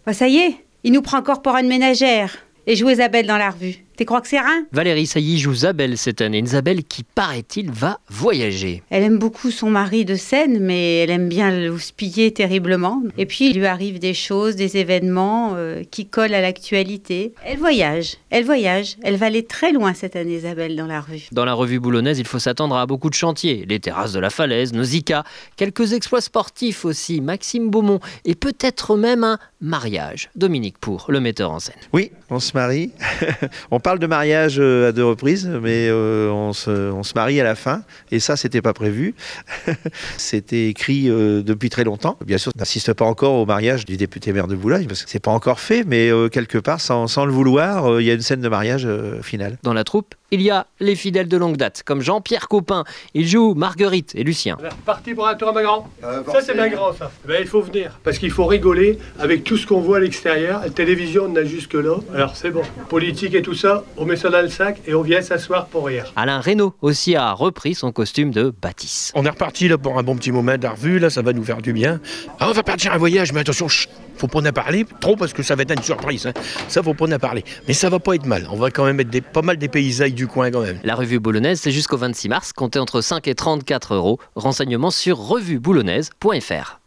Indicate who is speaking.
Speaker 1: Bah ça y est, il nous prend encore pour une ménagère et joue Isabelle dans la revue. Tu crois que c'est rien ?
Speaker 2: Valérie Sailly joue Zabel cette année. Une Zabel qui, paraît-il, va voyager.
Speaker 1: Elle aime beaucoup son mari de scène, mais elle aime bien le houspiller terriblement. Et puis, il lui arrive des choses, des événements qui collent à l'actualité. Elle voyage. Elle va aller très loin cette année, Isabelle, dans la revue.
Speaker 2: Dans la revue boulonnaise, il faut s'attendre à beaucoup de chantiers. Les terrasses de la Falaise, Nausicaa, quelques exploits sportifs aussi, Maxime Beaumont, et peut-être même un mariage. Dominique Pour, le metteur en scène.
Speaker 3: Oui, on se marie. On parle de mariage à 2 reprises, mais on se marie à la fin. Et ça, c'était pas prévu. C'était écrit depuis très longtemps. Bien sûr, on n'assiste pas encore au mariage du député maire de Boulogne, parce que c'est pas encore fait, mais quelque part, sans le vouloir, il y a une scène de mariage finale.
Speaker 2: Dans la troupe, il y a les fidèles de longue date, comme Jean-Pierre Copin. Il joue Marguerite et Lucien.
Speaker 4: Parti pour un tour à ma grand. Ça, c'est ma grand, ça. Ben, il faut venir, parce qu'il faut rigoler avec tout ce qu'on voit à l'extérieur. La télévision, on a jusque là. Alors, c'est bon. Politique et tout ça, on met ça dans le sac et on vient s'asseoir pour rire.
Speaker 2: Alain Reynaud aussi a repris son costume de Baptiste.
Speaker 5: On est reparti là, pour un bon petit moment de la revue, là, ça va nous faire du bien. Ah, on va partir un voyage, mais attention, faut pas en parler trop parce que ça va être une surprise. Hein. Ça, faut pas en parler. Mais ça va pas être mal. On va quand même être pas mal des paysailles du coin quand même.
Speaker 2: La revue boulonnaise, c'est jusqu'au 26 mars, comptez entre 5 et 34 €. Renseignements sur revueboulonnaise.fr.